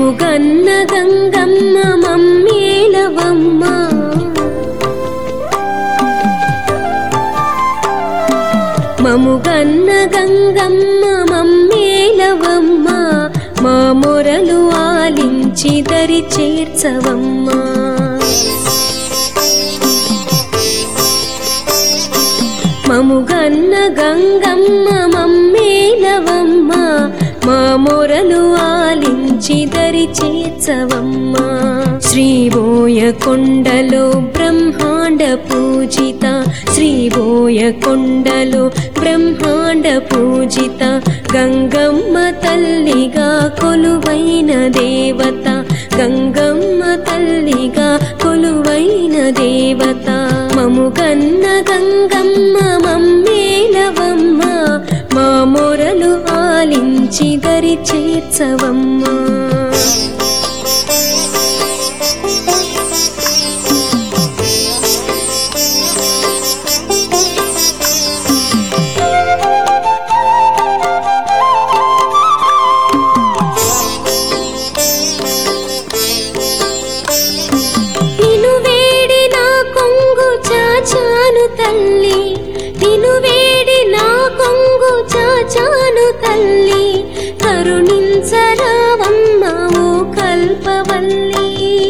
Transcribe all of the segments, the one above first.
మముగన్న గంగమ్మ మమ్మేలవమ్మ మముగన్న గంగమ్మ మమ్మేలవమ్మ మా మొరలు ఆలించి దరి చేర్చవమ్మ మముగన్న గంగమ్మ మమ్మేలవమ్మ మా మొరలు ఆలించి దరి చేర్చవమ్మ శ్రీబోయకొండలో బ్రహ్మాండ పూజిత శ్రీబోయకొండలో బ్రహ్మాండ పూజిత గంగమ్మ తల్లిగా కొలువైన దేవత గంగమ్మ తల్లిగా కొలువైన దేవత మముగన్న గంగమ్మ మమ్మేలవమ్మ మా మొరలు ఆలించి దరి చేర్చవమ్మ తల్లి కరుణించరావమ్మ ఓ కల్పవల్లి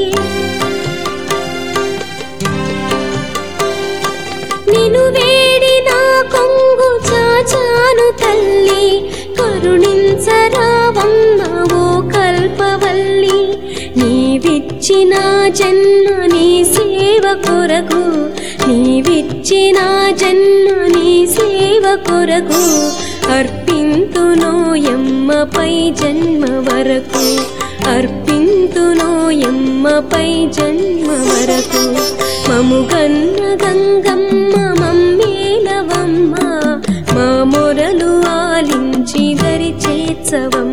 నిను వేడి నా కొంగు చాచాను తల్లి కరుణించరావమ్మ ఓ కల్పవల్లి నీవిచ్చిన జన్మ నీ సేవ కొరకు నీవిచ్చిన జన్మ నీ సేవ కొరకు అర్పింతునోయమ్మపై జన్మ వరకు అర్పింతునోయమ్మపై జన్మ వరకు మముగన్న గంగమ్మ మమ్మేలవమ్మ మా మొరలు ఆలించి దరి చేర్చవమ్మ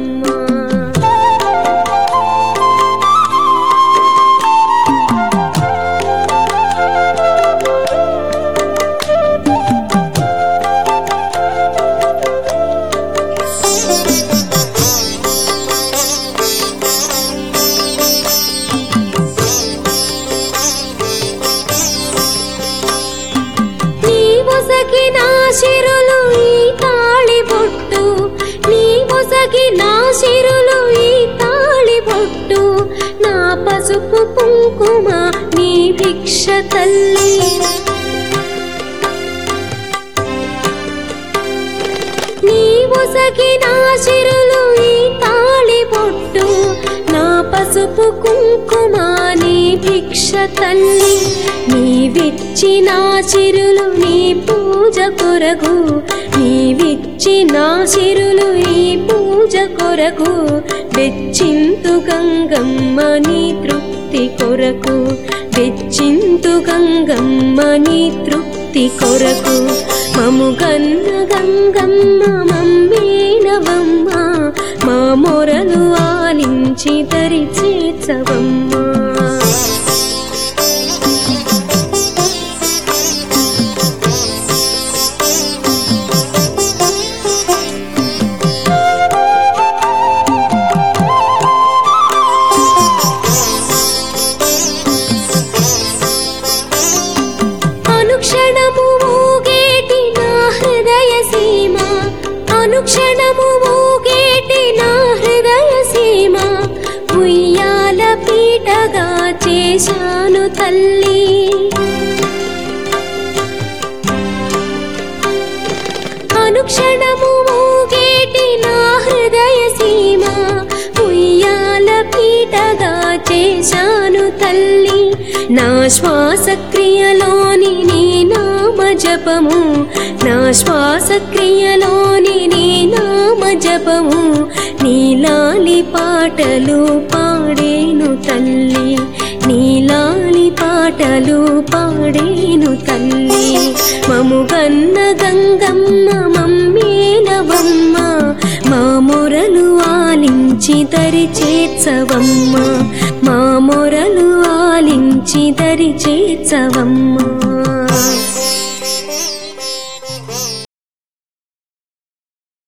సిరులు ఈ తాళి బొట్టు నీ మొసగిన సిరులు ఈ తాళి బొట్టు నా పసుపు కుంకుమ నీ భిక్ష తల్లి నీ మొసగిన సిరులు ఈ తాళి బొట్టు నా పసుపు కుంకుమ నీ భిక్ష తల్లి నీవిచ్చిన సిరులు నీ పూజ కొరకు నీవిచ్చిన సిరులు ఈ పూజ కొరకు వెచ్చింతు గంగమ్మ నీ తృప్తి కొరకు వెచ్చింతు గంగమ్మ నీ తృప్తి కొరకు మముగన్న గంగమ్మ మమ్మేలవమ్మ మా మొరలు ఆలించి దరి చేర్చవమ్మ అనుక్షణము ఊగేటి నా హృదయ సీమ అనుక్షణము ఊగేటి నా హృదయ సీమ ఉయ్యాల పీటగా చేశాను తల్లి అనుక్షణము ఊగేటి నా హృదయ సీమ ఉయ్యాల పీటగా చేశాను తల్లి నా శ్వాసక్రియలోని నీ నామ జపము నా శ్వాసక్రియలోని నీ నామ జపము నీలాలి పాటలు పాడేను తల్లి నీలాలి పాటలు పాడేను తల్లి మముగన్న గంగమ్మ మమ్మేలవమ్మ మా మొరలు ఆలించి దరి చేర్చవమ్మ మా మొరలు ఆలించి దరి చేర్చవమ్మ